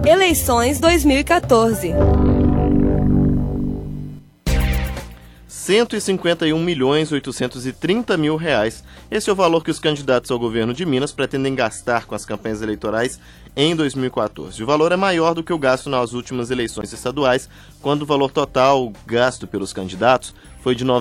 Eleições 2014. 151.830.000 reais. Esse é o valor que os candidatos ao governo de Minas pretendem gastar com as campanhas eleitorais em 2014. O valor é maior do que o gasto nas últimas eleições estaduais, quando o valor total gasto pelos candidatos foi de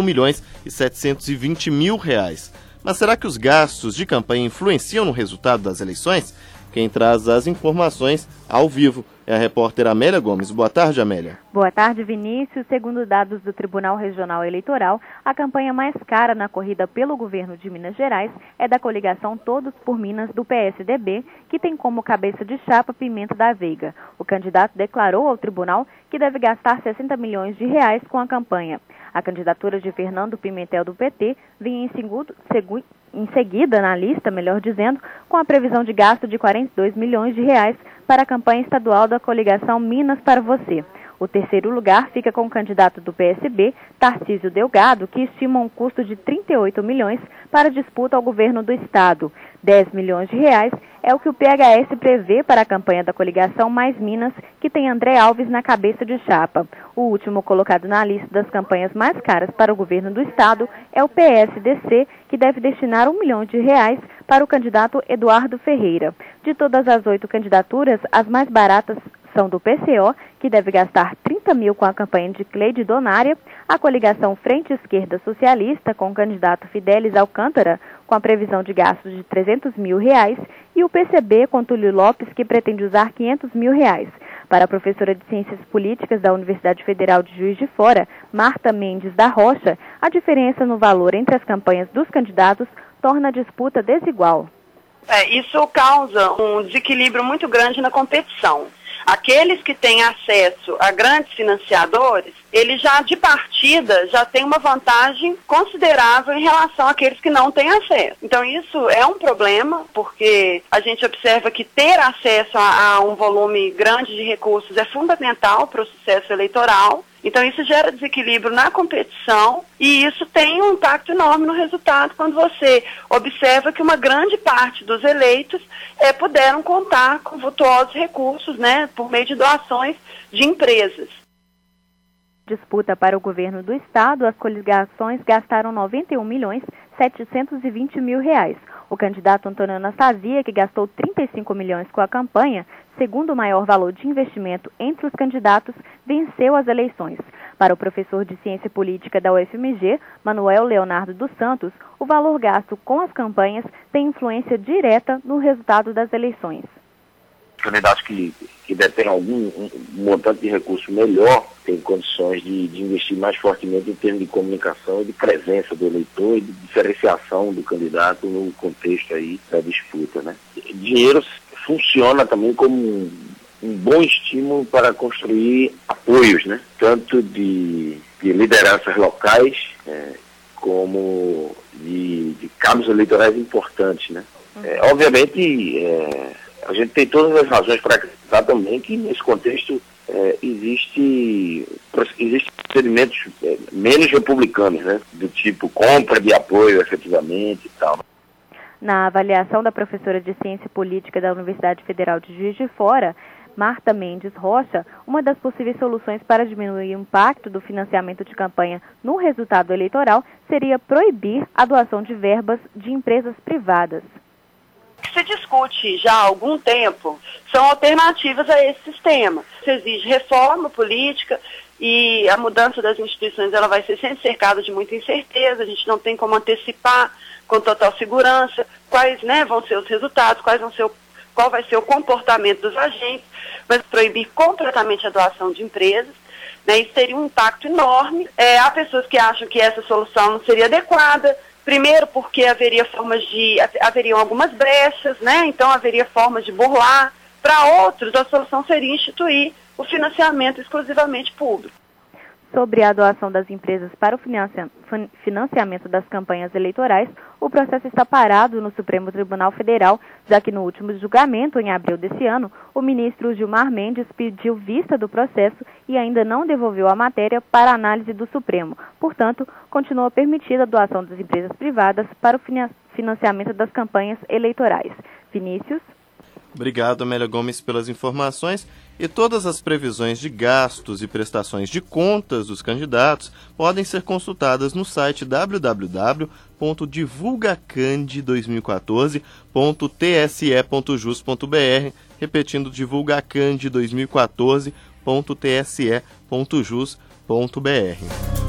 91.720.000 reais. Mas será que os gastos de campanha influenciam no resultado das eleições? Quem traz as informações ao vivo é a repórter Amélia Gomes. Boa tarde, Amélia. Boa tarde, Vinícius. Segundo dados do Tribunal Regional Eleitoral, a campanha mais cara na corrida pelo governo de Minas Gerais é da coligação Todos por Minas do PSDB, que tem como cabeça de chapa Pimenta da Veiga. O candidato declarou ao tribunal que deve gastar 60 milhões de reais com a campanha. A candidatura de Fernando Pimentel do PT vem em seguida na lista, melhor dizendo, com a previsão de gasto de 42 milhões de reais para a campanha estadual da coligação Minas para Você. O terceiro lugar fica com o candidato do PSB, Tarcísio Delgado, que estima um custo de 38 milhões para a disputa ao governo do estado. 10 milhões de reais é o que o PHS prevê para a campanha da coligação Mais Minas, que tem André Alves na cabeça de chapa. O último colocado na lista das campanhas mais caras para o governo do estado é o PSDC, que deve destinar 1 milhão de reais para o candidato Eduardo Ferreira. De todas as 8 candidaturas, as mais baratas são do PCO, que deve gastar 30 mil com a campanha de Cleide Donária, a coligação Frente Esquerda Socialista, com o candidato Fidelis Alcântara, com a previsão de gastos de 300 mil reais, e o PCB, com Túlio Lopes, que pretende usar 500 mil reais. Para a professora de Ciências Políticas da Universidade Federal de Juiz de Fora, Marta Mendes da Rocha, a diferença no valor entre as campanhas dos candidatos torna a disputa desigual. Isso causa um desequilíbrio muito grande na competição. Aqueles que têm acesso a grandes financiadores, eles já de partida já têm uma vantagem considerável em relação àqueles que não têm acesso. Então isso é um problema, porque a gente observa que ter acesso a um volume grande de recursos é fundamental para o sucesso eleitoral. Então isso gera desequilíbrio na competição e isso tem um impacto enorme no resultado quando você observa que uma grande parte dos eleitos puderam contar com vultuosos recursos, por meio de doações de empresas. Disputa para o governo do estado, as coligações gastaram 91.720.000 reais. O candidato Antônio Anastasia, que gastou 35 milhões com a campanha, segundo o maior valor de investimento entre os candidatos, venceu as eleições. Para o professor de Ciência Política da UFMG, Manuel Leonardo dos Santos, o valor gasto com as campanhas tem influência direta no resultado das eleições. Candidatos que detêm algum montante de recurso melhor têm condições de investir mais fortemente em termos de comunicação e de presença do eleitor e de diferenciação do candidato no contexto aí da disputa, Dinheiro funciona também como um bom estímulo para construir apoios, Tanto de lideranças locais, como de cabos eleitorais importantes, Obviamente, a gente tem todas as razões para acreditar também que nesse contexto existe procedimentos menos republicanos, do tipo compra de apoio efetivamente e tal. Na avaliação da professora de Ciência Política da Universidade Federal de Juiz de Fora, Marta Mendes Rocha, uma das possíveis soluções para diminuir o impacto do financiamento de campanha no resultado eleitoral seria proibir a doação de verbas de empresas privadas. O que se discute já há algum tempo são alternativas a esse sistema. Se exige reforma política e a mudança das instituições ela vai ser sempre cercada de muita incerteza, a gente não tem como antecipar com total segurança quais vão ser os resultados, qual vai ser o comportamento dos agentes, mas proibir completamente a doação de empresas, isso teria um impacto enorme. Há pessoas que acham que essa solução não seria adequada, primeiro porque haveriam algumas brechas, então haveria formas de burlar. Para outros, a solução seria instituir o financiamento exclusivamente público. Sobre a doação das empresas para o financiamento das campanhas eleitorais, o processo está parado no Supremo Tribunal Federal, já que no último julgamento, em abril desse ano, o ministro Gilmar Mendes pediu vista do processo e ainda não devolveu a matéria para análise do Supremo. Portanto, continua permitida a doação das empresas privadas para o financiamento das campanhas eleitorais. Vinícius? Obrigado, Amélia Gomes, pelas informações. E todas as previsões de gastos e prestações de contas dos candidatos podem ser consultadas no site www.divulgacand2014.tse.jus.br, repetindo, divulgacand2014.tse.jus.br.